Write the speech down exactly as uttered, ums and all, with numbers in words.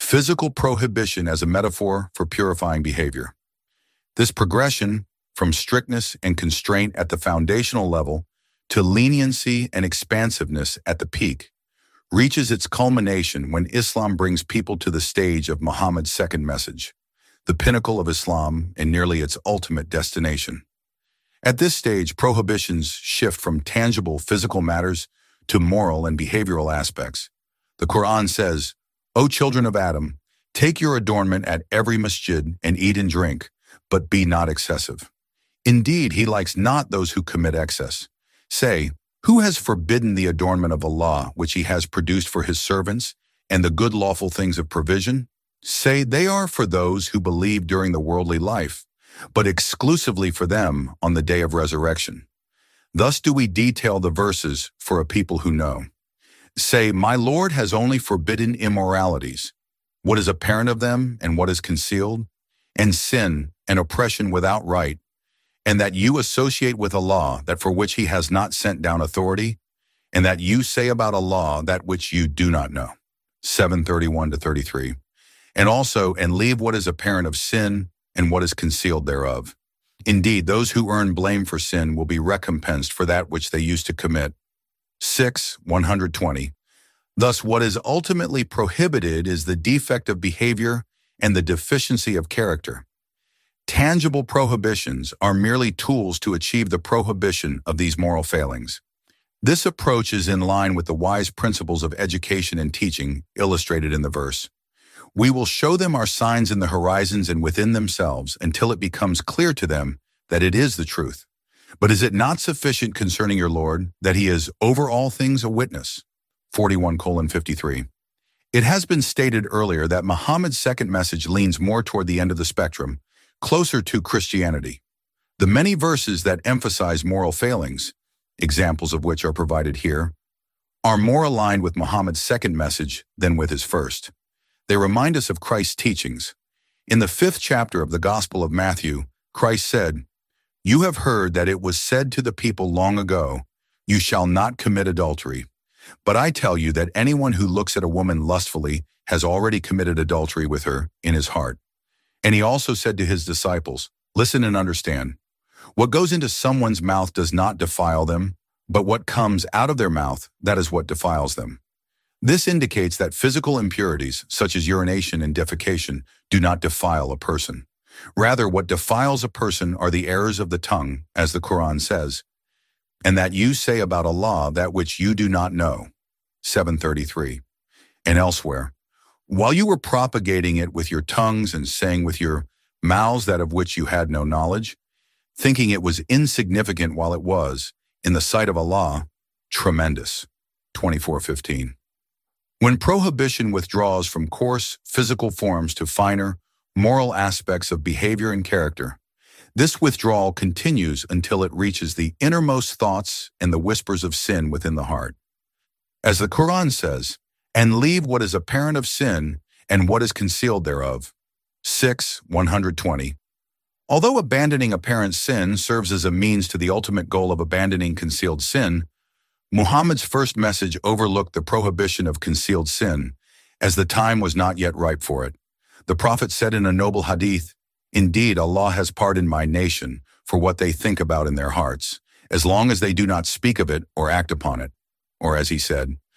Physical prohibition as a metaphor for purifying behavior. This progression from strictness and constraint at the foundational level to leniency and expansiveness at the peak reaches its culmination when Islam brings people to the stage of Muhammad's second message, the pinnacle of Islam and nearly its ultimate destination. At this stage, prohibitions shift from tangible physical matters to moral and behavioral aspects. The Quran says, "O children of Adam, take your adornment at every masjid and eat and drink, but be not excessive. Indeed, he likes not those who commit excess. Say, who has forbidden the adornment of Allah, which he has produced for his servants, and the good lawful things of provision? Say, they are for those who believe during the worldly life, but exclusively for them on the day of resurrection. Thus do we detail the verses for a people who know. Say, my Lord has only forbidden immoralities, what is apparent of them and what is concealed, and sin and oppression without right, and that you associate with Allah that for which he has not sent down authority, and that you say about Allah that which you do not know." seven thirty-one to thirty-three. And also, and leave what is apparent of sin and what is concealed thereof. Indeed, those who earn blame for sin will be recompensed for that which they used to commit. six, one hundred twenty. Thus, what is ultimately prohibited is the defect of behavior and the deficiency of character. Tangible prohibitions are merely tools to achieve the prohibition of these moral failings. This approach is in line with the wise principles of education and teaching illustrated in the verse. We will show them our signs in the horizons and within themselves until it becomes clear to them that it is the truth. But is it not sufficient concerning your Lord that he is over all things a witness? forty-one colon fifty-three. It has been stated earlier that Muhammad's second message leans more toward the end of the spectrum, closer to Christianity. The many verses that emphasize moral failings, examples of which are provided here, are more aligned with Muhammad's second message than with his first. They remind us of Christ's teachings. In the fifth chapter of the Gospel of Matthew, Christ said, "You have heard that it was said to the people long ago, 'You shall not commit adultery.' But I tell you that anyone who looks at a woman lustfully has already committed adultery with her in his heart." And he also said to his disciples, "Listen and understand. What goes into someone's mouth does not defile them, but what comes out of their mouth, that is what defiles them." This indicates that physical impurities, such as urination and defecation, do not defile a person. Rather, what defiles a person are the errors of the tongue, as the Quran says, "And that you say about Allah that which you do not know." seven thirty-three. And elsewhere, "While you were propagating it with your tongues and saying with your mouths that of which you had no knowledge, thinking it was insignificant while it was, in the sight of Allah, tremendous." twenty-four fifteen. When prohibition withdraws from coarse physical forms to finer, moral aspects of behavior and character, this withdrawal continues until it reaches the innermost thoughts and the whispers of sin within the heart. As the Quran says, "And leave what is apparent of sin and what is concealed thereof." six, one hundred twenty. Although abandoning apparent sin serves as a means to the ultimate goal of abandoning concealed sin, Muhammad's first message overlooked the prohibition of concealed sin, as the time was not yet ripe for it. The Prophet said in a noble hadith, "Indeed, Allah has pardoned my nation for what they think about in their hearts, as long as they do not speak of it or act upon it." Or as he said,